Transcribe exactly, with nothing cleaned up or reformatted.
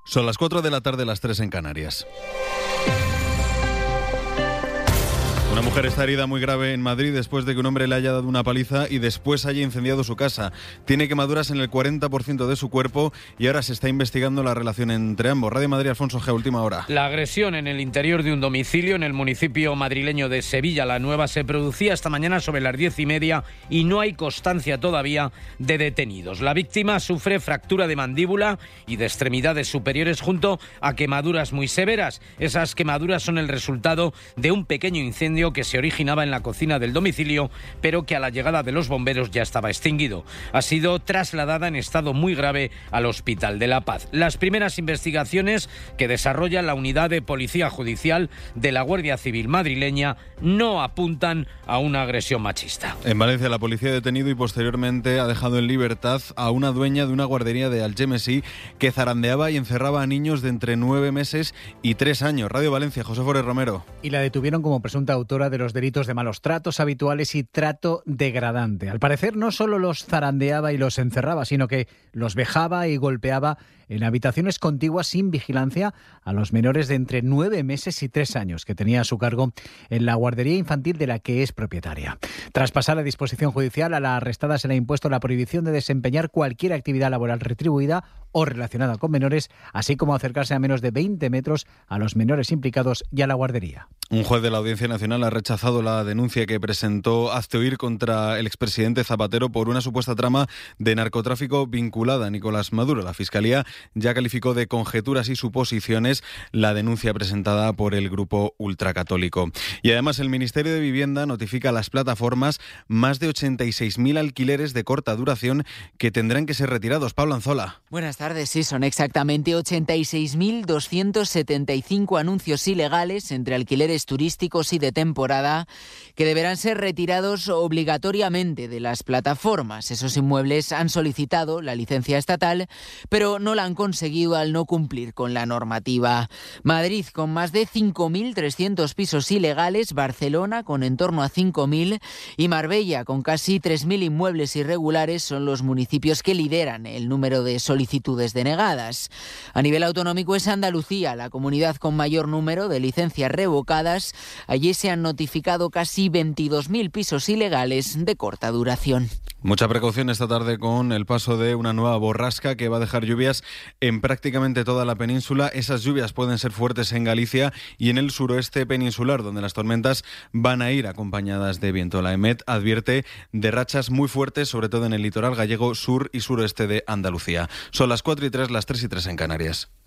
Son las cuatro de la tarde, las tres en Canarias. Una mujer está herida muy grave en Madrid después de que un hombre le haya dado una paliza y después haya incendiado su casa. Tiene quemaduras en el cuarenta por ciento de su cuerpo y ahora se está investigando la relación entre ambos. Radio Madrid, Alfonso G, última hora. La agresión en el interior de un domicilio en el municipio madrileño de Sevilla la Nueva se producía esta mañana sobre las diez y media y no hay constancia todavía de detenidos. La víctima sufre fractura de mandíbula y de extremidades superiores junto a quemaduras muy severas. Esas quemaduras son el resultado de un pequeño incendio que se originaba en la cocina del domicilio, pero que a la llegada de los bomberos ya estaba extinguido. Ha sido trasladada en estado muy grave al Hospital de la Paz. Las primeras investigaciones que desarrolla la Unidad de Policía Judicial de la Guardia Civil madrileña no apuntan a una agresión machista. En Valencia, la policía ha detenido y posteriormente ha dejado en libertad a una dueña de una guardería de Algemesí que zarandeaba y encerraba a niños de entre nueve meses y tres años. Radio Valencia, José Forés Romero. Y la detuvieron como presunta autora de los delitos de malos tratos habituales y trato degradante. Al parecer, no solo los zarandeaba y los encerraba, sino que los vejaba y golpeaba en habitaciones contiguas sin vigilancia a los menores de entre nueve meses y tres años que tenía a su cargo en la guardería infantil de la que es propietaria. Tras pasar a disposición judicial, a la arrestada se le ha impuesto la prohibición de desempeñar cualquier actividad laboral retribuida o relacionada con menores, así como acercarse a menos de veinte metros a los menores implicados y a la guardería. Un juez de la Audiencia Nacional ha rechazado la denuncia que presentó Hazte Oír contra el expresidente Zapatero por una supuesta trama de narcotráfico vinculada a Nicolás Maduro. La Fiscalía ya calificó de conjeturas y suposiciones la denuncia presentada por el grupo ultracatólico. Y además el Ministerio de Vivienda notifica a las plataformas más de ochenta y seis mil alquileres de corta duración que tendrán que ser retirados. Pablo Anzola. Buenas tardes, sí, son exactamente ochenta y seis mil doscientos setenta y cinco anuncios ilegales entre alquileres turísticos y de temporada que deberán ser retirados obligatoriamente de las plataformas. Esos inmuebles han solicitado la licencia estatal, pero no la han conseguido al no cumplir con la normativa. Madrid con más de cinco mil trescientos pisos ilegales, Barcelona con en torno a cinco mil y Marbella con casi tres mil inmuebles irregulares son los municipios que lideran el número de solicitudes denegadas. A nivel autonómico es Andalucía, la comunidad con mayor número de licencias revocadas. Allí se han notificado casi veintidós mil pisos ilegales de corta duración. Mucha precaución esta tarde con el paso de una nueva borrasca que va a dejar lluvias en prácticamente toda la península. Esas lluvias pueden ser fuertes en Galicia y en el suroeste peninsular, donde las tormentas van a ir acompañadas de viento. La EMET advierte de rachas muy fuertes, sobre todo en el litoral gallego, sur y suroeste de Andalucía. Son las cuatro y tres, las tres y tres en Canarias.